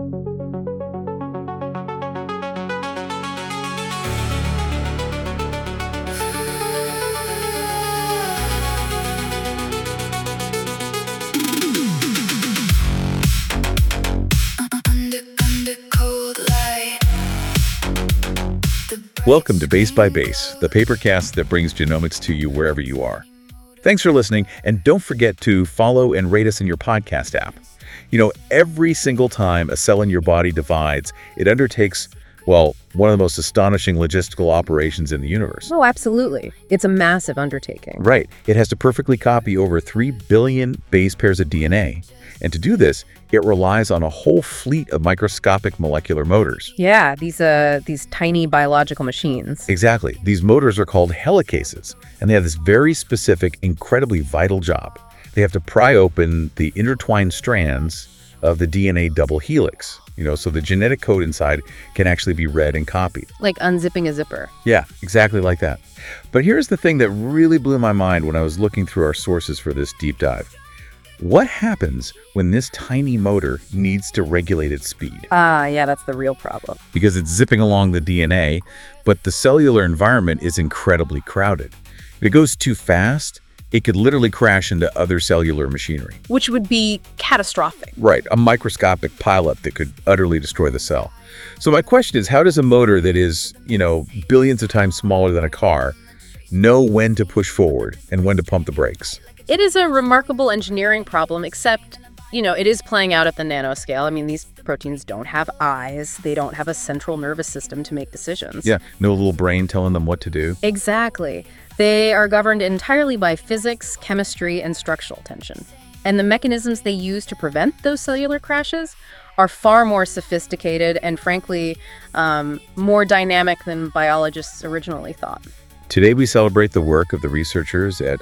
Welcome to Base by Base, the papercast that brings genomics to you wherever you are. Thanks for listening, and don't forget to follow and rate us in your podcast app. You know, every single time a cell in your body divides, it undertakes, well, one of the most astonishing logistical operations in the universe. Oh, absolutely. It's a massive undertaking. Right. It has to perfectly copy over 3 billion base pairs of DNA. And to do this, it relies on a whole fleet of microscopic molecular motors. Yeah, these tiny biological machines. Exactly. These motors are called helicases, and they have this very specific, incredibly vital job. They have to pry open the intertwined strands of the DNA double helix, so the genetic code inside can actually be read and copied. Like unzipping a zipper. Yeah, exactly like that. But here's the thing that really blew my mind when I was looking through our sources for this deep dive. What happens when this tiny motor needs to regulate its speed? Yeah, that's the real problem. Because it's zipping along the DNA, but the cellular environment is incredibly crowded. If it goes too fast, it could literally crash into other cellular machinery. Which would be catastrophic. Right, a microscopic pileup that could utterly destroy the cell. So my question is, how does a motor that is, billions of times smaller than a car know when to push forward and when to pump the brakes? It is a remarkable engineering problem, except, it is playing out at the nanoscale. I mean, these proteins don't have eyes. They don't have a central nervous system to make decisions. Yeah, no little brain telling them what to do. Exactly. They are governed entirely by physics, chemistry, and structural tension. And the mechanisms they use to prevent those cellular crashes are far more sophisticated and, frankly, more dynamic than biologists originally thought. Today we celebrate the work of the researchers at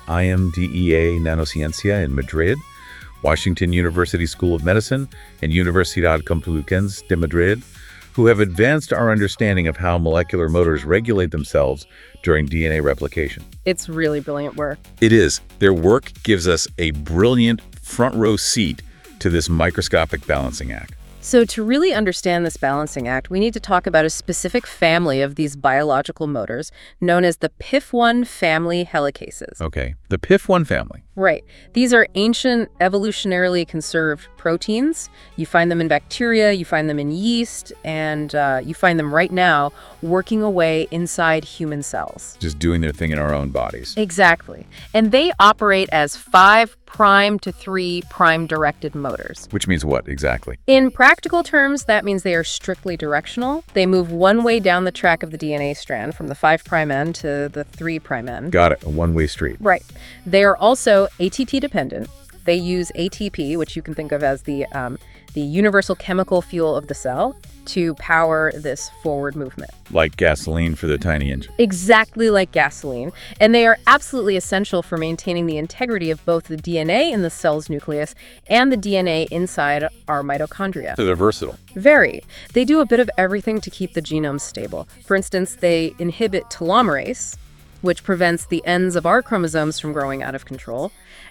IMDEA Nanociencia in Madrid, Washington University School of Medicine, and Universidad Complutense de Madrid, who have advanced our understanding of how molecular motors regulate themselves during DNA replication. It's really brilliant work. It is. Their work gives us a brilliant front row seat to this microscopic balancing act. So to really understand this balancing act, we need to talk about a specific family of these biological motors known as the PIF1 family helicases. Okay, the PIF1 family. Right. These are ancient, evolutionarily conserved proteins. You find them in bacteria, you find them in yeast, and you find them right now working away inside human cells. Just doing their thing in our own bodies. Exactly. And they operate as 5' to 3' directed motors. Which means what exactly? In practical terms, that means they are strictly directional. They move one way down the track of the DNA strand from the 5' end to the 3' end. Got it. A one-way street. Right. They are also ATP dependent. They use ATP, which you can think of as the universal chemical fuel of the cell, to power this forward movement. Like gasoline for the tiny engine. Exactly like gasoline. And they are absolutely essential for maintaining the integrity of both the DNA in the cell's nucleus and the DNA inside our mitochondria. So they're versatile. Very. They do a bit of everything to keep the genome stable. For instance, they inhibit telomerase, which prevents the ends of our chromosomes from growing out of control,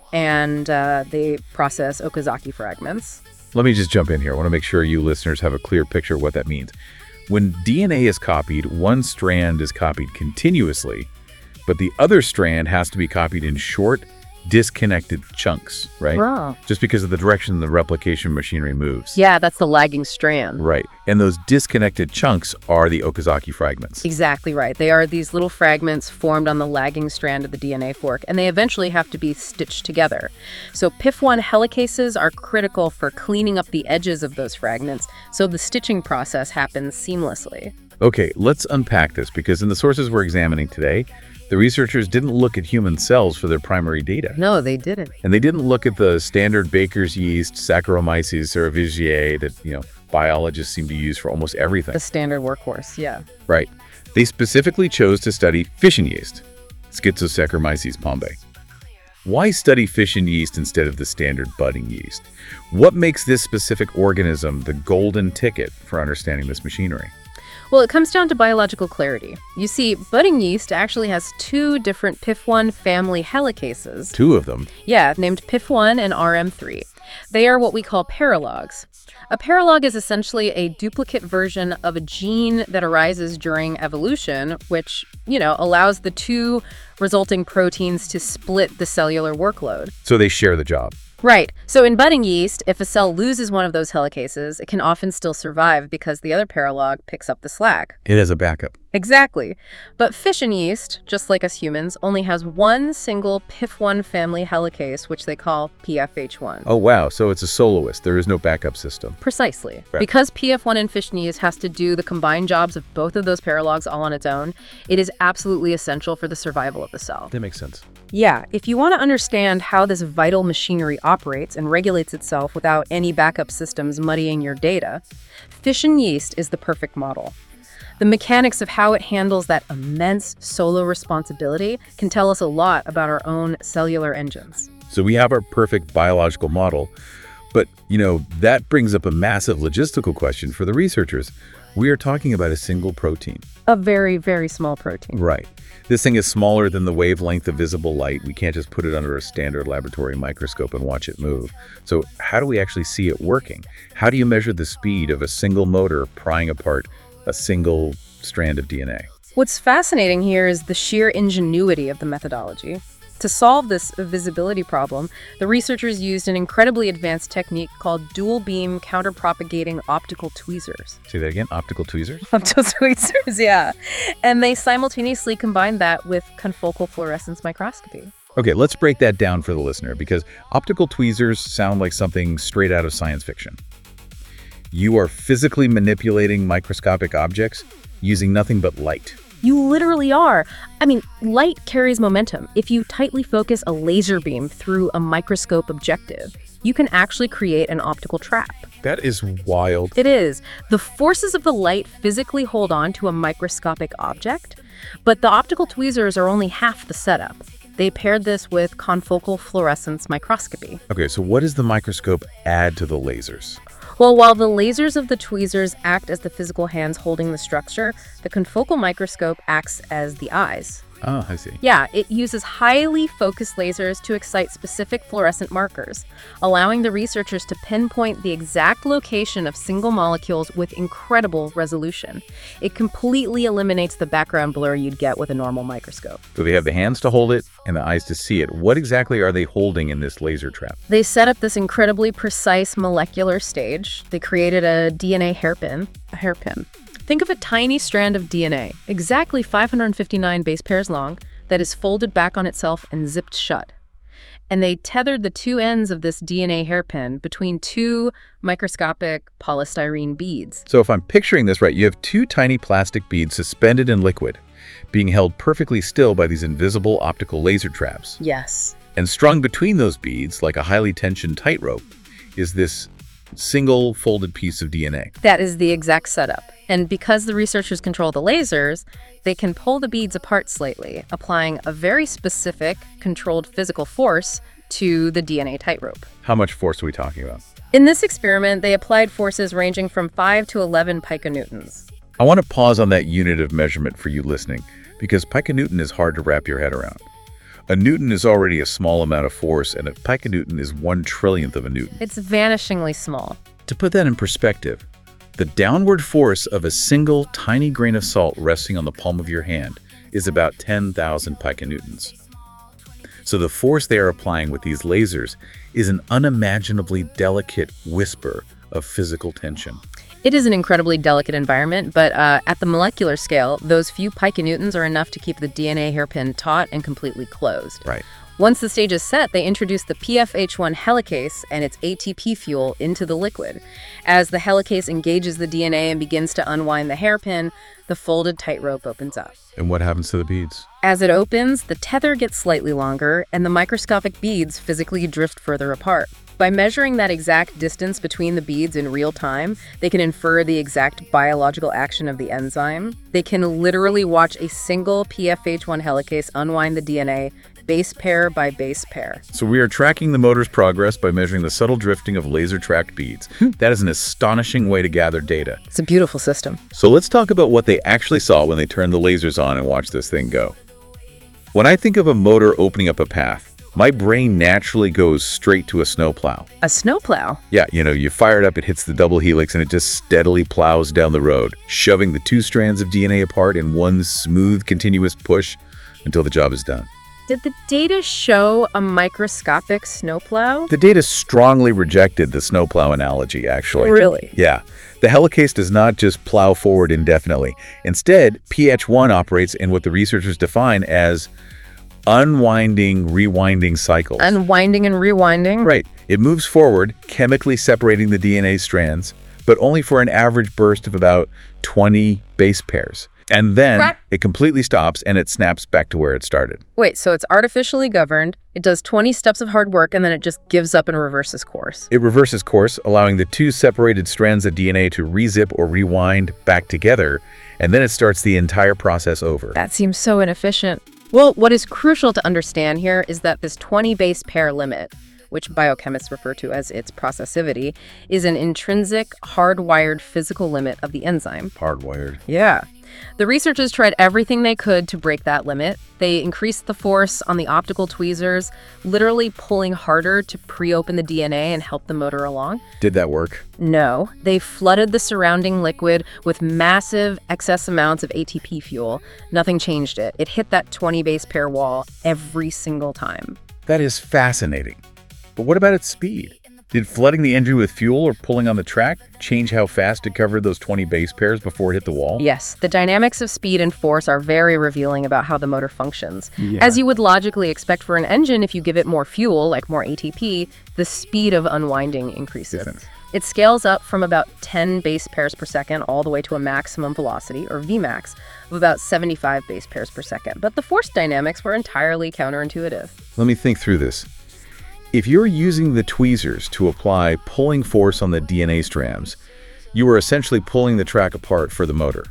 and they process Okazaki fragments. Let me just jump in here. I want to make sure you listeners have a clear picture of what that means. When DNA is copied, one strand is copied continuously, but the other strand has to be copied in short, disconnected chunks, right? Wow. Just because of the direction the replication machinery moves. Yeah, that's the lagging strand. Right. And those disconnected chunks are the Okazaki fragments. Exactly right. They are these little fragments formed on the lagging strand of the DNA fork, and they eventually have to be stitched together. So PIF1 helicases are critical for cleaning up the edges of those fragments, so the stitching process happens seamlessly. Okay, let's unpack this, because in the sources we're examining today, the researchers didn't look at human cells for their primary data. No, they didn't. And they didn't look at the standard baker's yeast, Saccharomyces cerevisiae that, biologists seem to use for almost everything. The standard workhorse, yeah. Right. They specifically chose to study fission yeast, Schizosaccharomyces pombe. Why study fission yeast instead of the standard budding yeast? What makes this specific organism the golden ticket for understanding this machinery? Well, it comes down to biological clarity. You see, budding yeast actually has 2 different PIF1 family helicases. 2 of them? Yeah, named PIF1 and RM3. They are what we call paralogs. A paralog is essentially a duplicate version of a gene that arises during evolution, which, allows the two resulting proteins to split the cellular workload. So they share the job. Right. So in budding yeast, if a cell loses one of those helicases, it can often still survive because the other paralog picks up the slack. It has a backup. Exactly. But fission yeast, just like us humans, only has one single PIF1 family helicase, which they call PFH1. Oh, wow. So it's a soloist. There is no backup system. Precisely. Right. Because PF1 in fission yeast has to do the combined jobs of both of those paralogs all on its own, it is absolutely essential for the survival of the cell. That makes sense. Yeah, if you want to understand how this vital machinery operates and regulates itself without any backup systems muddying your data, fission yeast is the perfect model. The mechanics of how it handles that immense solo responsibility can tell us a lot about our own cellular engines. So we have our perfect biological model, but, that brings up a massive logistical question for the researchers. We are talking about a single protein. A very, very small protein. Right. This thing is smaller than the wavelength of visible light. We can't just put it under a standard laboratory microscope and watch it move. So how do we actually see it working? How do you measure the speed of a single motor prying apart a single strand of DNA? What's fascinating here is the sheer ingenuity of the methodology. To solve this visibility problem, the researchers used an incredibly advanced technique called dual beam counterpropagating optical tweezers. Say that again, optical tweezers? Optical tweezers, yeah. And they simultaneously combined that with confocal fluorescence microscopy. Okay, let's break that down for the listener, because optical tweezers sound like something straight out of science fiction. You are physically manipulating microscopic objects using nothing but light. You literally are. Light carries momentum. If you tightly focus a laser beam through a microscope objective, you can actually create an optical trap. That is wild. It is. The forces of the light physically hold on to a microscopic object, but the optical tweezers are only half the setup. They paired this with confocal fluorescence microscopy. Okay, so what does the microscope add to the lasers? Well, while the lasers of the tweezers act as the physical hands holding the structure, the confocal microscope acts as the eyes. Oh, I see. Yeah, it uses highly focused lasers to excite specific fluorescent markers, allowing the researchers to pinpoint the exact location of single molecules with incredible resolution. It completely eliminates the background blur you'd get with a normal microscope. So they have the hands to hold it and the eyes to see it. What exactly are they holding in this laser trap? They set up this incredibly precise molecular stage. They created a DNA hairpin. A hairpin. Think of a tiny strand of DNA, exactly 559 base pairs long, that is folded back on itself and zipped shut. And they tethered the two ends of this DNA hairpin between two microscopic polystyrene beads. So if I'm picturing this right, you have two tiny plastic beads suspended in liquid, being held perfectly still by these invisible optical laser traps. Yes. And strung between those beads, like a highly tensioned tightrope, is this single folded piece of DNA. That is the exact setup. And because the researchers control the lasers, they can pull the beads apart slightly, applying a very specific, controlled physical force to the DNA tightrope. How much force are we talking about? In this experiment, they applied forces ranging from 5 to 11 piconewtons. I want to pause on that unit of measurement for you listening, because piconewton is hard to wrap your head around. A newton is already a small amount of force, and a piconewton is 1/1,000,000th of a newton. It's vanishingly small. To put that in perspective, the downward force of a single tiny grain of salt resting on the palm of your hand is about 10,000 piconewtons. So the force they are applying with these lasers is an unimaginably delicate whisper of physical tension. It is an incredibly delicate environment, but at the molecular scale, those few piconewtons are enough to keep the DNA hairpin taut and completely closed. Right. Once the stage is set, they introduce the PFH1 helicase and its ATP fuel into the liquid. As the helicase engages the DNA and begins to unwind the hairpin, the folded tightrope opens up. And what happens to the beads? As it opens, the tether gets slightly longer, and the microscopic beads physically drift further apart. By measuring that exact distance between the beads in real time, they can infer the exact biological action of the enzyme. They can literally watch a single PFH1 helicase unwind the DNA base pair by base pair. So we are tracking the motor's progress by measuring the subtle drifting of laser-tracked beads. That is an astonishing way to gather data. It's a beautiful system. So let's talk about what they actually saw when they turned the lasers on and watched this thing go. When I think of a motor opening up a path, My brain naturally goes straight to a snowplow. A snowplow? Yeah, you fire it up, it hits the double helix, and it just steadily plows down the road, shoving the two strands of DNA apart in one smooth, continuous push until the job is done. Did the data show a microscopic snowplow? The data strongly rejected the snowplow analogy, actually. Really? Yeah. The helicase does not just plow forward indefinitely. Instead, PH1 operates in what the researchers define as unwinding, rewinding cycles. Unwinding and rewinding? Right. It moves forward, chemically separating the DNA strands, but only for an average burst of about 20 base pairs. And then it completely stops and it snaps back to where it started. Wait, so it's artificially governed, it does 20 steps of hard work, and then it just gives up and reverses course. It reverses course, allowing the two separated strands of DNA to rezip or rewind back together, and then it starts the entire process over. That seems so inefficient. Well, what is crucial to understand here is that this 20 base pair limit, which biochemists refer to as its processivity, is an intrinsic, hardwired physical limit of the enzyme. Hardwired. Yeah. The researchers tried everything they could to break that limit. They increased the force on the optical tweezers, literally pulling harder to pre-open the DNA and help the motor along. Did that work? No. They flooded the surrounding liquid with massive excess amounts of ATP fuel. Nothing changed it. It hit that 20 base pair wall every single time. That is fascinating. But what about its speed? Did flooding the engine with fuel or pulling on the track change how fast it covered those 20 base pairs before it hit the wall? Yes, the dynamics of speed and force are very revealing about how the motor functions. As you would logically expect for an engine, if you give it more fuel, like more ATP, the speed of unwinding increases. It scales up from about 10 base pairs per second all the way to a maximum velocity, or Vmax, of about 75 base pairs per second. But the force dynamics were entirely counterintuitive. Let me think through this. If you're using the tweezers to apply pulling force on the DNA strands, you are essentially pulling the track apart for the motor.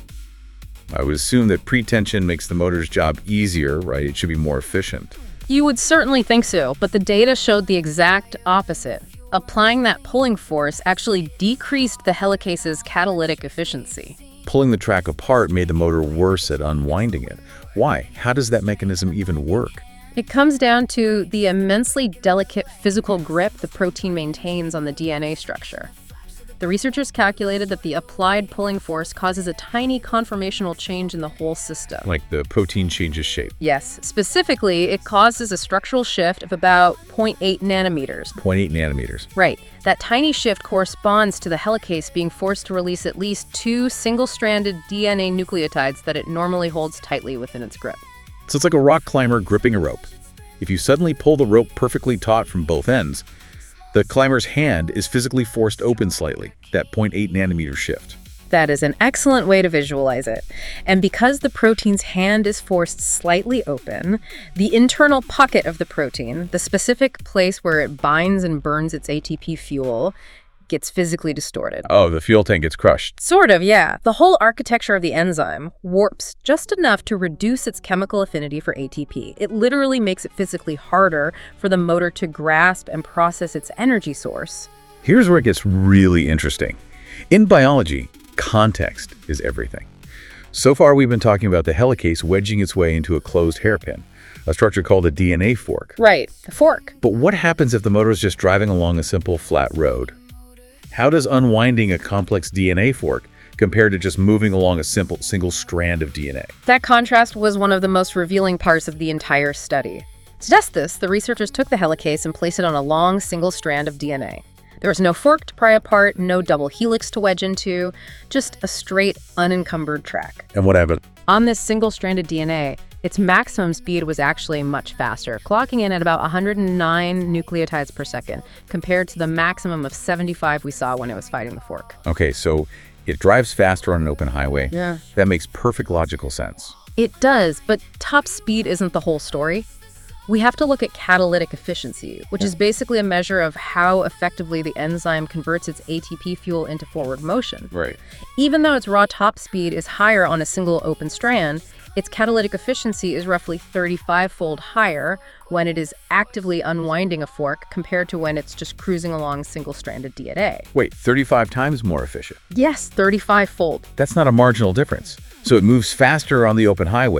I would assume that pretension makes the motor's job easier, right? It should be more efficient. You would certainly think so, but the data showed the exact opposite. Applying that pulling force actually decreased the helicase's catalytic efficiency. Pulling the track apart made the motor worse at unwinding it. Why? How does that mechanism even work? It comes down to the immensely delicate physical grip the protein maintains on the DNA structure. The researchers calculated that the applied pulling force causes a tiny conformational change in the whole system. Like the protein changes shape. Yes. Specifically, it causes a structural shift of about 0.8 nanometers. 0.8 nanometers. Right. That tiny shift corresponds to the helicase being forced to release at least 2 single-stranded DNA nucleotides that it normally holds tightly within its grip. So it's like a rock climber gripping a rope. If you suddenly pull the rope perfectly taut from both ends, the climber's hand is physically forced open slightly, that 0.8 nanometer shift. That is an excellent way to visualize it. And because the protein's hand is forced slightly open, the internal pocket of the protein, the specific place where it binds and burns its ATP fuel, gets physically distorted. Oh, the fuel tank gets crushed. Sort of, yeah. The whole architecture of the enzyme warps just enough to reduce its chemical affinity for ATP. It literally makes it physically harder for the motor to grasp and process its energy source. Here's where it gets really interesting. In biology, context is everything. So far, we've been talking about the helicase wedging its way into a closed hairpin, a structure called a DNA fork. Right, the fork. But what happens if the motor is just driving along a simple flat road? How does unwinding a complex DNA fork compare to just moving along a simple single strand of DNA? That contrast was one of the most revealing parts of the entire study. To test this, the researchers took the helicase and placed it on a long single strand of DNA. There was no fork to pry apart, no double helix to wedge into, just a straight, unencumbered track. And what happened? On this single-stranded DNA, its maximum speed was actually much faster, clocking in at about 109 nucleotides per second, compared to the maximum of 75 we saw when it was fighting the fork. Okay, so it drives faster on an open highway. Yeah. That makes perfect logical sense. It does, but top speed isn't the whole story. We have to look at catalytic efficiency, which is basically a measure of how effectively the enzyme converts its ATP fuel into forward motion. Right. Even though its raw top speed is higher on a single open strand, its catalytic efficiency is roughly 35-fold higher when it is actively unwinding a fork compared to when it's just cruising along single-stranded DNA. Wait, 35 times more efficient? Yes, 35-fold. That's not a marginal difference. So it moves faster on the open highway,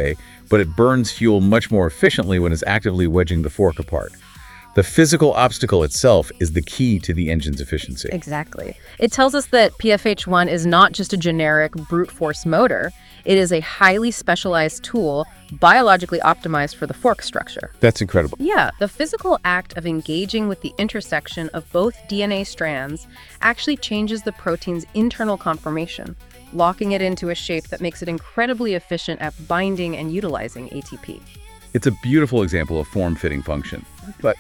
but it burns fuel much more efficiently when it's actively wedging the fork apart. The physical obstacle itself is the key to the engine's efficiency. Exactly. It tells us that PFH1 is not just a generic brute force motor. It is a highly specialized tool, biologically optimized for the fork structure. That's incredible. Yeah, the physical act of engaging with the intersection of both DNA strands actually changes the protein's internal conformation, locking it into a shape that makes it incredibly efficient at binding and utilizing ATP. It's a beautiful example of form-fitting function. But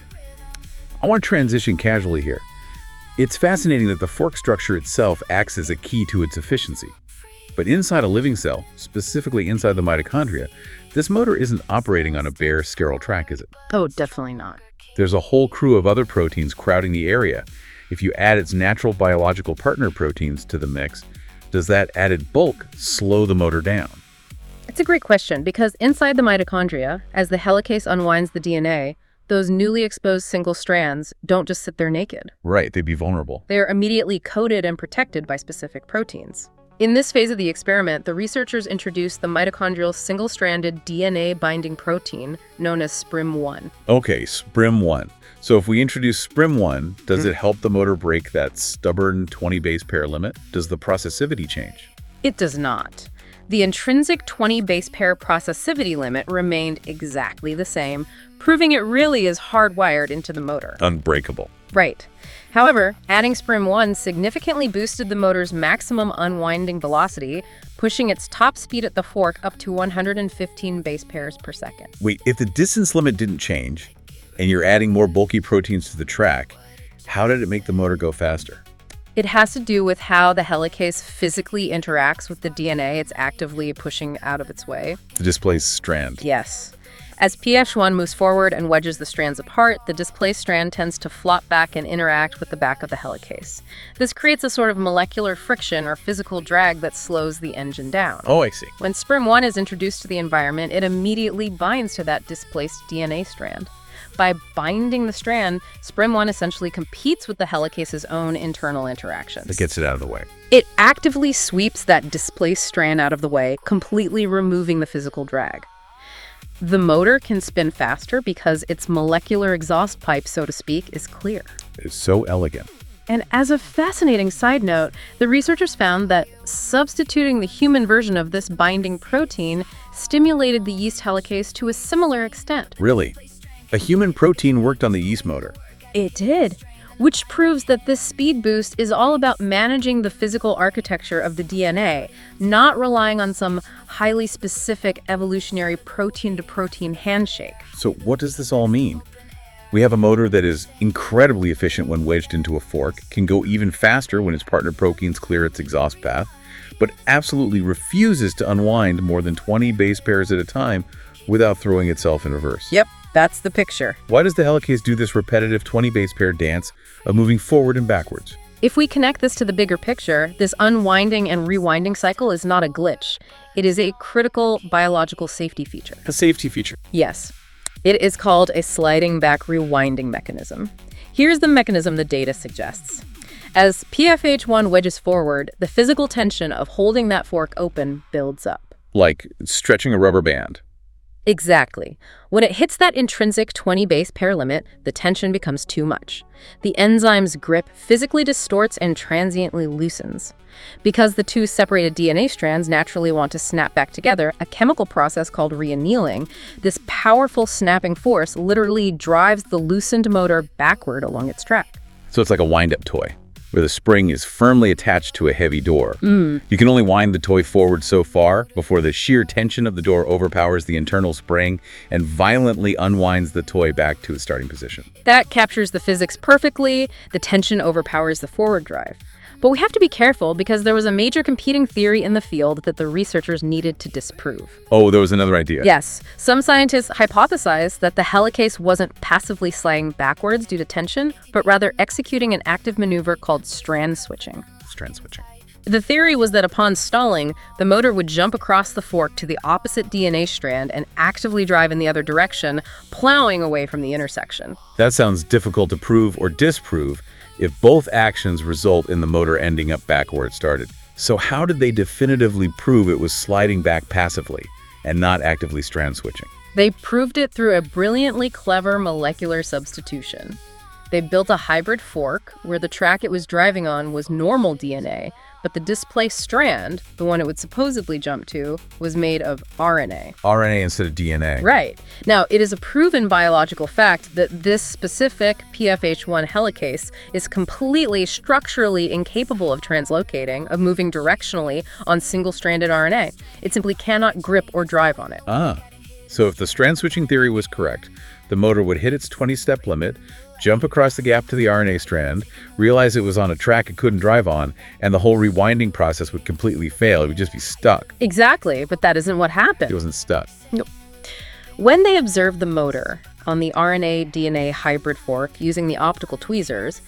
I want to transition casually here. It's fascinating that the fork structure itself acts as a key to its efficiency. But inside a living cell, specifically inside the mitochondria, this motor isn't operating on a bare, sterile track, is it? Oh, definitely not. There's a whole crew of other proteins crowding the area. If you add its natural biological partner proteins to the mix, does that added bulk slow the motor down? It's a great question because inside the mitochondria, as the helicase unwinds the DNA, those newly exposed single strands don't just sit there naked. Right, they'd be vulnerable. They are immediately coated and protected by specific proteins. In this phase of the experiment, the researchers introduced the mitochondrial single-stranded DNA-binding protein known as SPRIM1. Okay, SPRIM1. So if we introduce SPRIM1, does it help the motor break that stubborn 20 base pair limit? Does the processivity change? It does not. The intrinsic 20 base pair processivity limit remained exactly the same, proving it really is hardwired into the motor. Unbreakable. Right. However, adding SPRIM1 significantly boosted the motor's maximum unwinding velocity, pushing its top speed at the fork up to 115 base pairs per second. Wait, if the distance limit didn't change, and you're adding more bulky proteins to the track, how did it make the motor go faster? It has to do with how the helicase physically interacts with the DNA it's actively pushing out of its way. The displaced strand. Yes. As PFH1 moves forward and wedges the strands apart, the displaced strand tends to flop back and interact with the back of the helicase. This creates a sort of molecular friction or physical drag that slows the engine down. Oh, I see. When SPRIM1 is introduced to the environment, it immediately binds to that displaced DNA strand. By binding the strand, SPRIM1 essentially competes with the helicase's own internal interactions. It gets it out of the way. It actively sweeps that displaced strand out of the way, completely removing the physical drag. The motor can spin faster because its molecular exhaust pipe, so to speak, is clear. It's so elegant. And as a fascinating side note, the researchers found that substituting the human version of this binding protein stimulated the yeast helicase to a similar extent. Really? A human protein worked on the yeast motor. It did, which proves that this speed boost is all about managing the physical architecture of the DNA, not relying on some highly specific evolutionary protein-to-protein handshake. So what does this all mean? We have a motor that is incredibly efficient when wedged into a fork, can go even faster when its partner proteins clear its exhaust path, but absolutely refuses to unwind more than 20 base pairs at a time without throwing itself in reverse. Yep, that's the picture. Why does the helicase do this repetitive 20 base pair dance of moving forward and backwards? If we connect this to the bigger picture, this unwinding and rewinding cycle is not a glitch. It is a critical biological safety feature. A safety feature. Yes. It is called a sliding back rewinding mechanism. Here's the mechanism the data suggests. As PFH1 wedges forward, the physical tension of holding that fork open builds up. Like stretching a rubber band. Exactly. When it hits that intrinsic 20 base pair limit, the tension becomes too much. The enzyme's grip physically distorts and transiently loosens. Because the two separated DNA strands naturally want to snap back together, a chemical process called reannealing, this powerful snapping force literally drives the loosened motor backward along its track. So it's like a wind-up toy, where the spring is firmly attached to a heavy door. You can only wind the toy forward so far before the sheer tension of the door overpowers the internal spring and violently unwinds the toy back to its starting position. That captures the physics perfectly. The tension overpowers the forward drive. But we have to be careful because there was a major competing theory in the field that the researchers needed to disprove. Oh, there was another idea. Yes. Some scientists hypothesized that the helicase wasn't passively sliding backwards due to tension, but rather executing an active maneuver called strand switching. Strand switching. The theory was that upon stalling, the motor would jump across the fork to the opposite DNA strand and actively drive in the other direction, plowing away from the intersection. That sounds difficult to prove or disprove if both actions result in the motor ending up back where it started. So how did they definitively prove it was sliding back passively? and not actively strand switching. They proved it through a brilliantly clever molecular substitution. They built a hybrid fork where the track it was driving on was normal DNA, but the displaced strand, the one it would supposedly jump to, was made of RNA. RNA instead of DNA. Right. Now, it is a proven biological fact that this specific PFH1 helicase is completely structurally incapable of translocating, of moving directionally on single-stranded RNA. It simply cannot grip or drive on it. So if the strand switching theory was correct, the motor would hit its 20-step limit, jump across the gap to the RNA strand, realize it was on a track it couldn't drive on, and the whole rewinding process would completely fail. It would just be stuck. Exactly, but that isn't what happened. It wasn't stuck. Nope. When they observed the motor on the RNA-DNA hybrid fork using the optical tweezers,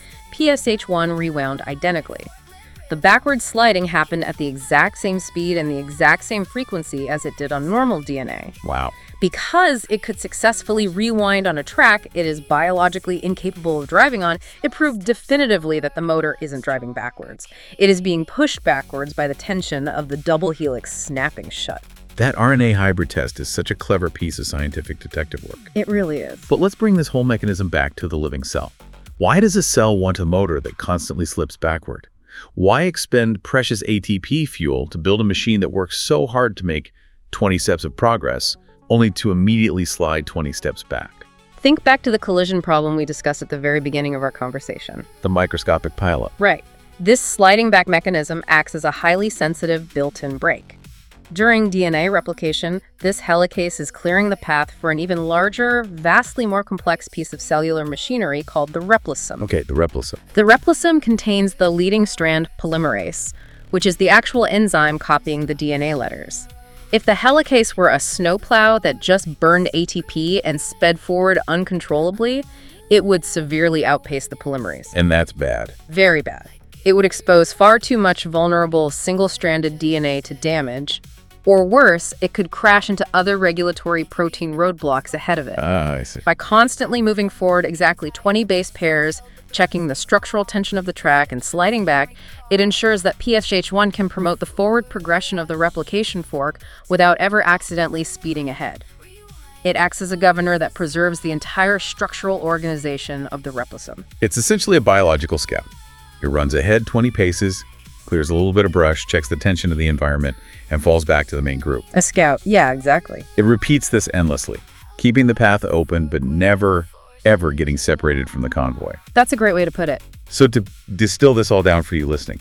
PSH1 rewound identically. The backward sliding happened at the exact same speed and the exact same frequency as it did on normal DNA. Wow. Because it could successfully rewind on a track it is biologically incapable of driving on, it proved definitively that the motor isn't driving backwards. It is being pushed backwards by the tension of the double helix snapping shut. That RNA hybrid test is such a clever piece of scientific detective work. It really is. But let's bring this whole mechanism back to the living cell. Why does a cell want a motor that constantly slips backward? Why expend precious ATP fuel to build a machine that works so hard to make 20 steps of progress, only to immediately slide 20 steps back? Think back to the collision problem we discussed at the very beginning of our conversation. The microscopic pileup. Right. This sliding back mechanism acts as a highly sensitive built-in brake. During DNA replication, this helicase is clearing the path for an even larger, vastly more complex piece of cellular machinery called the replisome. Okay, the replisome. The replisome contains the leading strand polymerase, which is the actual enzyme copying the DNA letters. If the helicase were a snowplow that just burned ATP and sped forward uncontrollably, it would severely outpace the polymerase. And that's bad. Very bad. It would expose far too much vulnerable single-stranded DNA to damage, or worse, it could crash into other regulatory protein roadblocks ahead of it. I see. By constantly moving forward exactly 20 base pairs, checking the structural tension of the track, and sliding back, it ensures that PSH1 can promote the forward progression of the replication fork without ever accidentally speeding ahead. It acts as a governor that preserves the entire structural organization of the replisome. It's essentially a biological scout. It runs ahead 20 paces, clears a little bit of brush, checks the tension of the environment, and falls back to the main group. A scout, yeah, exactly. It repeats this endlessly, keeping the path open but never, ever getting separated from the convoy. That's a great way to put it. So to distill this all down for you listening,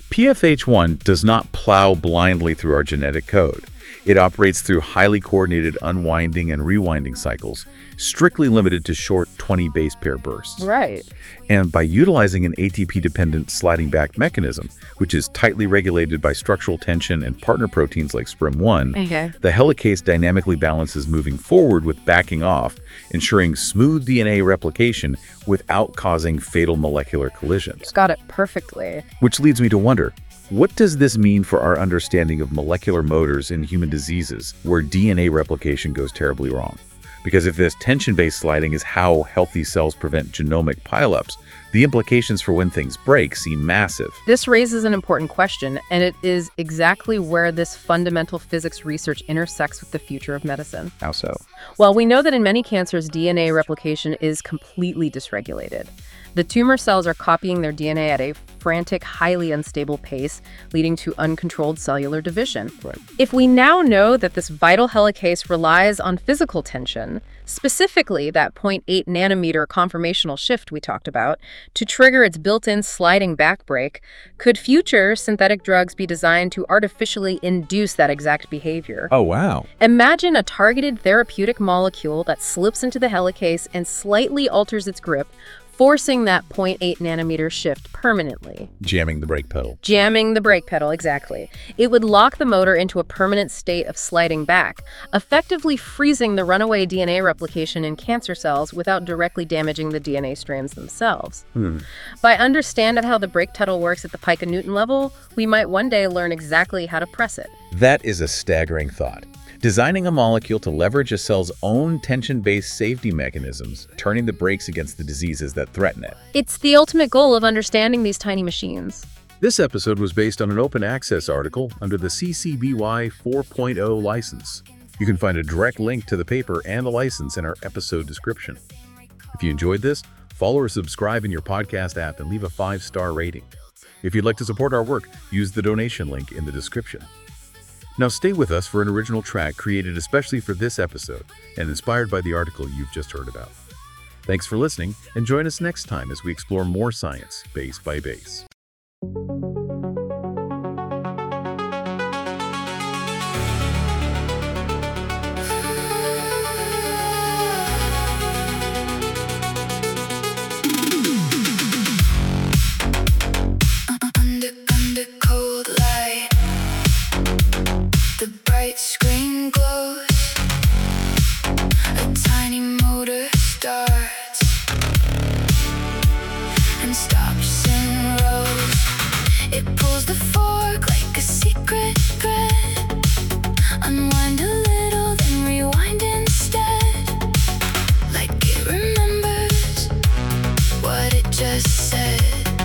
PFH1 does not plow blindly through our genetic code. It operates through highly coordinated unwinding and rewinding cycles, strictly limited to short 20 base pair bursts. Right. And by utilizing an ATP-dependent sliding back mechanism, which is tightly regulated by structural tension and partner proteins like SPRIM1, the helicase dynamically balances moving forward with backing off, ensuring smooth DNA replication without causing fatal molecular collisions. Got it perfectly. Which leads me to wonder, what does this mean for our understanding of molecular motors in human diseases where DNA replication goes terribly wrong? Because if this tension-based sliding is how healthy cells prevent genomic pileups, the implications for when things break seem massive. This raises an important question, and it is exactly where this fundamental physics research intersects with the future of medicine. How so? Well, we know that in many cancers, DNA replication is completely dysregulated. The tumor cells are copying their DNA at a frantic, highly unstable pace, leading to uncontrolled cellular division. Right. If we now know that this vital helicase relies on physical tension, specifically that 0.8 nanometer conformational shift we talked about, to trigger its built-in sliding back brake, could future synthetic drugs be designed to artificially induce that exact behavior? Oh, wow. Imagine a targeted therapeutic molecule that slips into the helicase and slightly alters its grip, forcing that 0.8 nanometer shift permanently. Jamming the brake pedal. Jamming the brake pedal, exactly. It would lock the motor into a permanent state of sliding back, effectively freezing the runaway DNA replication in cancer cells without directly damaging the DNA strands themselves. By understanding how the brake pedal works at the piconewton level, we might one day learn exactly how to press it. That is a staggering thought. Designing a molecule to leverage a cell's own tension-based safety mechanisms, turning the brakes against the diseases that threaten it. It's the ultimate goal of understanding these tiny machines. This episode was based on an open access article under the CC BY 4.0 license. You can find a direct link to the paper and the license in our episode description. If you enjoyed this, follow or subscribe in your podcast app and leave a 5-star rating. If you'd like to support our work, use the donation link in the description. Now stay with us for an original track created especially for this episode and inspired by the article you've just heard about. Thanks for listening, and join us next time as we explore more science, base by base. Under cold light, the bright screen glows. A tiny motor starts and stops and rolls. It pulls the fork like a secret thread. Unwind a little, then rewind instead. Like it remembers what it just said.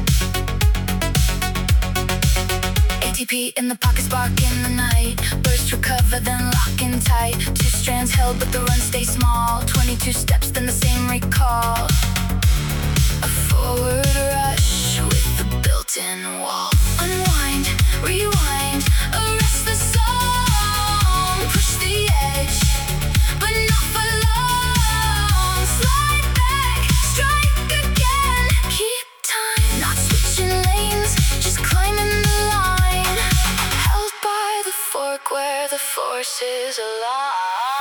ATP in the pocket, spark in the night. Burst, recover, then lock in tight. 2 strands held, but the runs stay small. 22 steps, then the same recall. A forward rush with a built-in wall. Unwind, rewind, arrest the song. Push the edge, but not for long. Slide back, strike again. Keep time, not switching lanes, just climbing the line. Held by the fork where the forces align.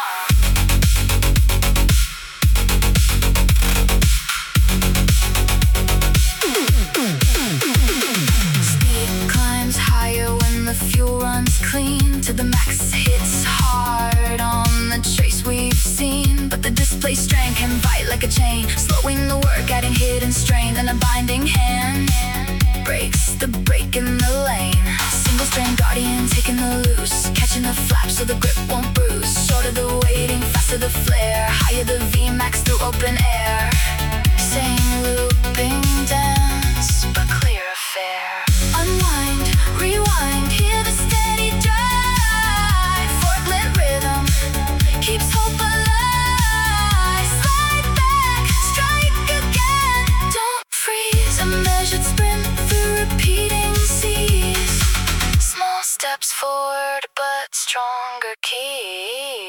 Speed climbs higher when the fuel runs clean. To the max, hits hard on the trace we've seen. But the display strength can bite like a chain, slowing the work, adding hidden strain. Then a binding hand breaks the break in the lane. Single strand guardian taking the loose, catching the flap so the grip won't bruise. Shorter the waiting, faster the flare, higher the VMAX through open air. Same looping dance, but clear affair. Unwind, rewind, hear the steady drive. Forklit rhythm keeps hope alive. Slide back, strike again. Don't freeze, a measured sprint through repeating seas. Small steps forward, but stronger keys.